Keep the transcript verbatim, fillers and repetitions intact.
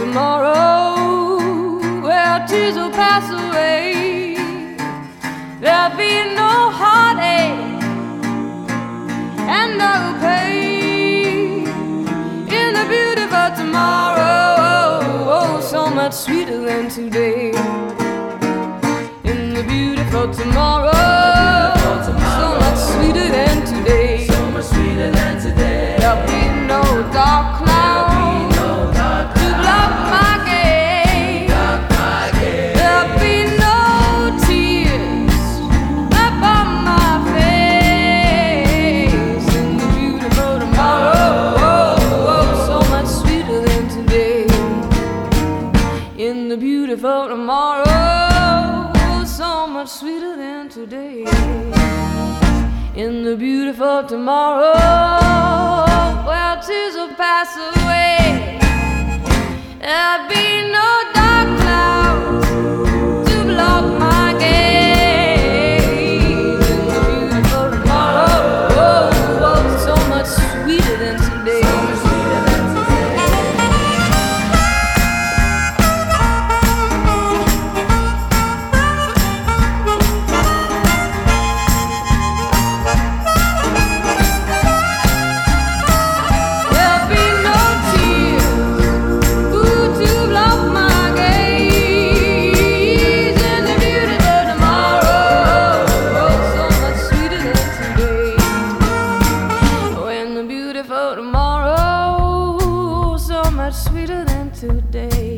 tomorrow, where tears will pass away. There'll be no heartache and no pain in the beautiful tomorrow, oh, so much sweeter than today. In the beautiful tomorrow, so much sweeter than today. So much sweeter than today. There'll be no dark clouds to block my gaze. There'll be no tears left on my face. In the beautiful tomorrow, oh, oh, so much sweeter than today. In the beautiful tomorrow, so much sweeter than today. In the beautiful tomorrow, where tears will pass away. There'll be no dark clouds to block my gaze. In the beautiful tomorrow, oh, oh, so much sweeter than today. So much sweeter than tomorrow, so much sweeter than today.